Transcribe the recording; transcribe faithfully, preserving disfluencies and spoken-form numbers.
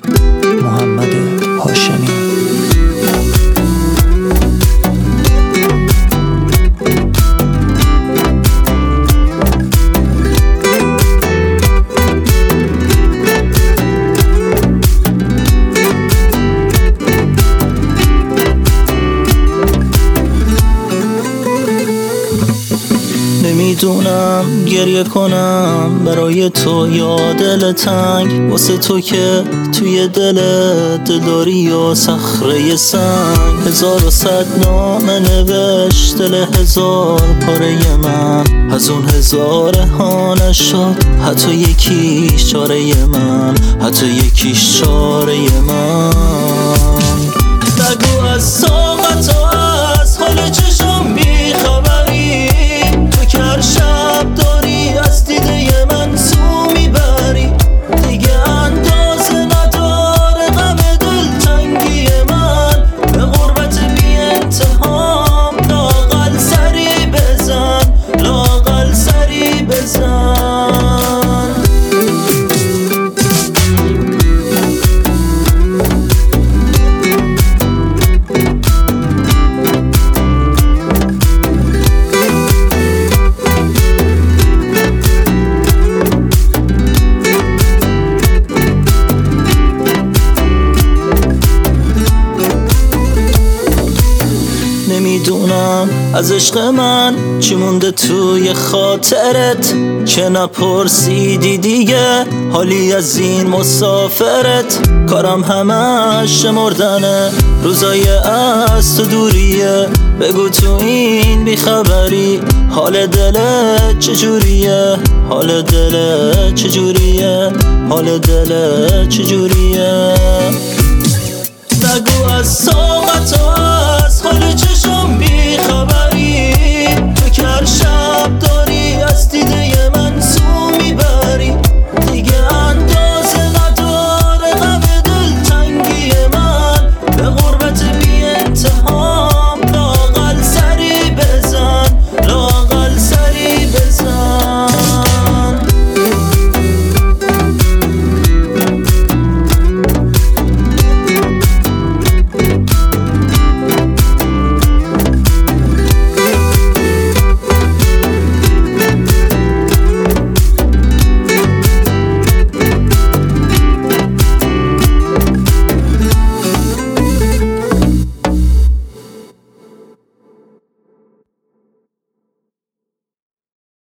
محمد هاشمی. نمیدونم گریه کنم برای تو یا دل تنگ، واسه تو که توی دلت دل داری یا صخره سنگ. هزار و صد نامه نوشت دل هزار پاره من، از اون هزاره ها نشد حتی یکیش چاره من، حتی یکیش چاره من. نگو از طاقت و از حال چشم بیخبری، تو که هر شب داری از دیده من سو میبری. دیگه اندازه نداره غم دلتنگی من، به غربت بی انتهام لااقل سری بزن، لااقل سری بزن. نمیدونم از عشق من چی مونده توی خاطرت، که نپرسیدی دیگه حالی از این مسافرت. کارم همش شمردنه روزای از تو دوریه، بگو تو این بیخبری حال دلت چجوریه، حال دلت چجوریه، حال دلت چجوریه. نگو از طاقت و از حال